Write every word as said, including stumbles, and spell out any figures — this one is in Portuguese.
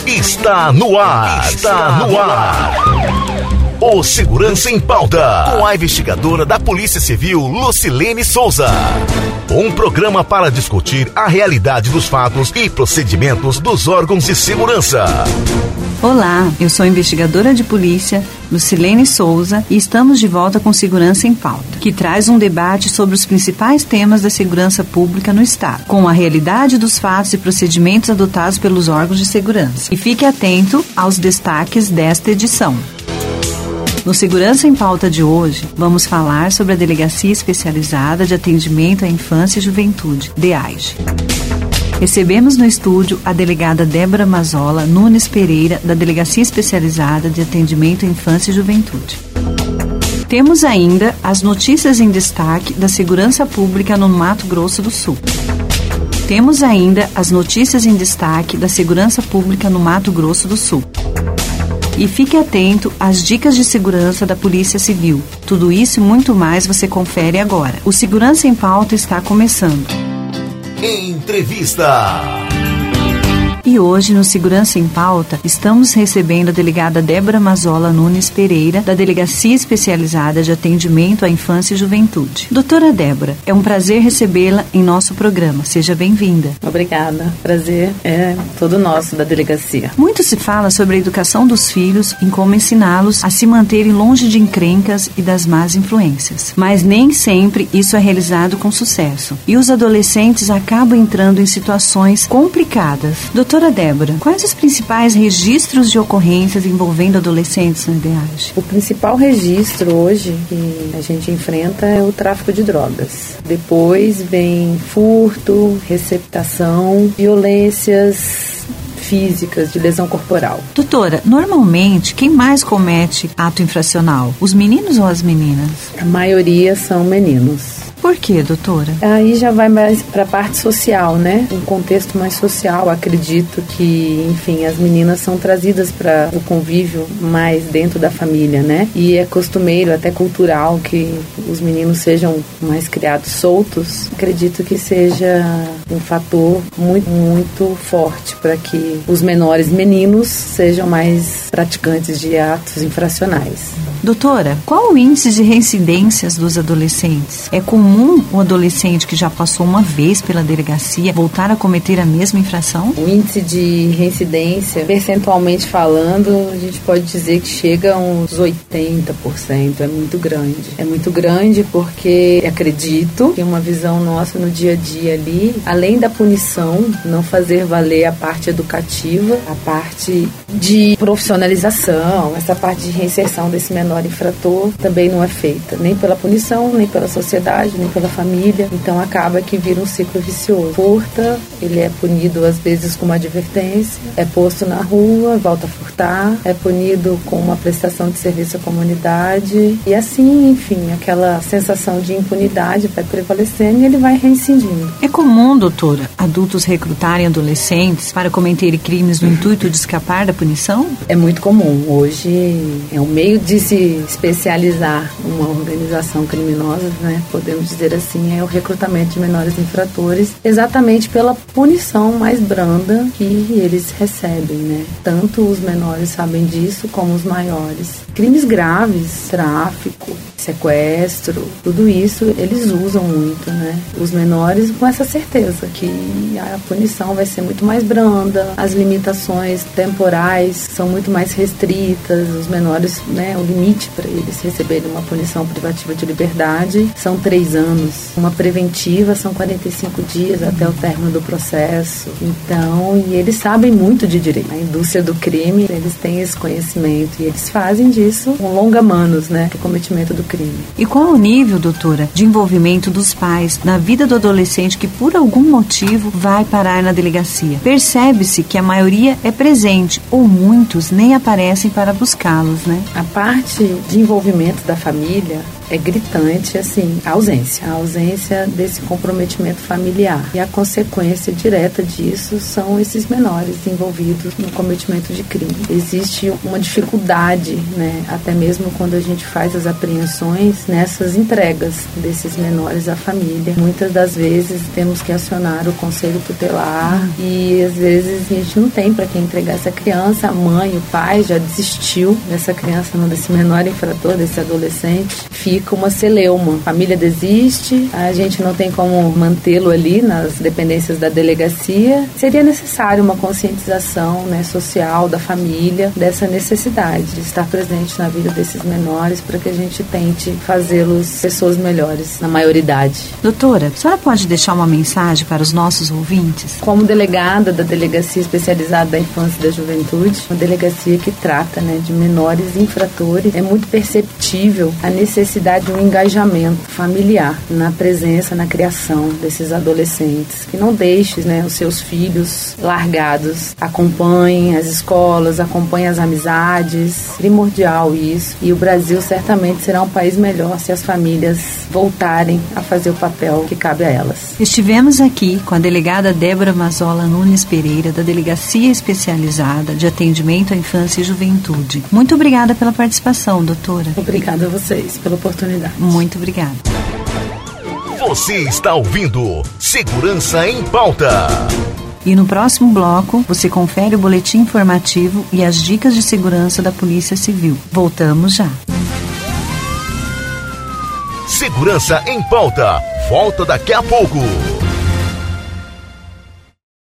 está no ar. Está no ar. O Segurança em Pauta, com a investigadora da Polícia Civil, Lucilene Souza. Um programa para discutir a realidade dos fatos e procedimentos dos órgãos de segurança. Olá, eu sou a investigadora de polícia, Lucilene Souza, e estamos de volta com Segurança em Pauta, que traz um debate sobre os principais temas da segurança pública no Estado, com a realidade dos fatos e procedimentos adotados pelos órgãos de segurança. E fique atento aos destaques desta edição. No Segurança em Pauta de hoje, vamos falar sobre a Delegacia Especializada de Atendimento à Infância e Juventude, DEAIJE. Recebemos no estúdio a delegada Débora Mazzola Nunes Pereira, da Delegacia Especializada de Atendimento à Infância e Juventude. Temos ainda as notícias em destaque da segurança pública no Mato Grosso do Sul. Temos ainda as notícias em destaque da segurança pública no Mato Grosso do Sul. E fique atento às dicas de segurança da Polícia Civil. Tudo isso e muito mais você confere agora. O Segurança em Pauta está começando. Entrevista. E hoje, no Segurança em Pauta, estamos recebendo a delegada Débora Mazzola Nunes Pereira, da Delegacia Especializada de Atendimento à Infância e Juventude. Doutora Débora, é um prazer recebê-la em nosso programa. Seja bem-vinda. Obrigada. Prazer é todo nosso da delegacia. Muito se fala sobre a educação dos filhos, em como ensiná-los a se manterem longe de encrencas e das más influências. Mas nem sempre isso é realizado com sucesso. E os adolescentes acabam entrando em situações complicadas. Doutora Doutora Débora, quais os principais registros de ocorrências envolvendo adolescentes na DEAIJE? O principal registro hoje que a gente enfrenta é o tráfico de drogas. Depois vem furto, receptação, violências físicas, de lesão corporal. Doutora, normalmente, quem mais comete ato infracional? Os meninos ou as meninas? A maioria são meninos. Por quê, doutora? Aí já vai mais para a parte social, né? Um contexto mais social. Acredito que, enfim, as meninas são trazidas para o convívio mais dentro da família, né? E é costumeiro, até cultural, que os meninos sejam mais criados soltos. Acredito que seja um fator muito, muito forte para que os menores meninos sejam mais praticantes de atos infracionais. Doutora, qual o índice de reincidências dos adolescentes? É comum o adolescente que já passou uma vez pela delegacia voltar a cometer a mesma infração? O índice de reincidência, percentualmente falando, a gente pode dizer que chega a uns oitenta por cento. É muito grande. É muito grande porque acredito que uma visão nossa no dia a dia ali, além da punição, não fazer valer a parte educativa, a parte de profissionalização, essa parte de reinserção desse menor infrator também não é feita, nem pela punição, nem pela sociedade, nem pela família. Então acaba que vira um ciclo vicioso. Furta, ele é punido às vezes com uma advertência, é posto na rua, volta a furtar, é punido com uma prestação de serviço à comunidade e assim, enfim, aquela sensação de impunidade vai prevalecendo e ele vai reincidindo. É comum, doutora, adultos recrutarem adolescentes para cometerem crimes no intuito de escapar da punição? É muito comum. Hoje é um meio de se especializar uma organização criminosa, né? Podemos dizer assim, é o recrutamento de menores infratores, exatamente pela punição mais branda que eles recebem, né? Tanto os menores sabem disso, como os maiores. Crimes graves, tráfico, sequestro, tudo isso eles usam muito, né? Os menores com essa certeza que a punição vai ser muito mais branda, as limitações temporais são muito mais restritas, os menores, né, o limite para eles receberem uma punição privativa de liberdade são três anos, uma preventiva são quarenta e cinco dias até o término do processo. Então, e eles sabem muito de direito. A indústria do crime, eles têm esse conhecimento e eles fazem disso com longa-manos, né, do cometimento do crime. E qual o nível, doutora, de envolvimento dos pais na vida do adolescente que por algum motivo vai parar na delegacia? Percebe-se que a maioria é presente ou muitos nem aparecem para buscá-los, né? A parte de envolvimento da família é gritante, assim, a ausência. A ausência desse comprometimento familiar. E a consequência direta disso são esses menores envolvidos no cometimento de crime. Existe uma dificuldade, né, até mesmo quando a gente faz as apreensões, nessas entregas desses menores à família. Muitas das vezes temos que acionar o conselho tutelar e às vezes a gente não tem para quem entregar essa criança, a mãe, o pai já desistiu dessa criança, não, desse menor infrator, desse adolescente. Fica uma celeuma. A família desiste, a gente não tem como mantê-lo ali nas dependências da delegacia. Seria necessário uma conscientização, né, social da família dessa necessidade de estar presente na vida desses menores para que a gente tente fazê-los pessoas melhores na maioridade. Doutora, a senhora pode deixar uma mensagem para os nossos ouvintes? Como delegada da Delegacia Especializada da Infância e da Juventude, uma delegacia que trata, né, de menores infratores, é muito perceptível a necessidade de um engajamento familiar na presença, na criação desses adolescentes, que não deixem, né, os seus filhos largados, acompanhem as escolas, acompanhem as amizades, primordial isso, e o Brasil certamente será um país melhor se as famílias voltarem a fazer o papel que cabe a elas. Estivemos aqui com a delegada Débora Mazola Nunes Pereira, da Delegacia Especializada de Atendimento à Infância e Juventude. Muito obrigada pela participação, doutora. Obrigada a vocês pela oportunidade. Muito obrigada. Você está ouvindo Segurança em Pauta. E no próximo bloco, você confere o boletim informativo e as dicas de segurança da Polícia Civil. Voltamos já. Segurança em Pauta. Volta daqui a pouco.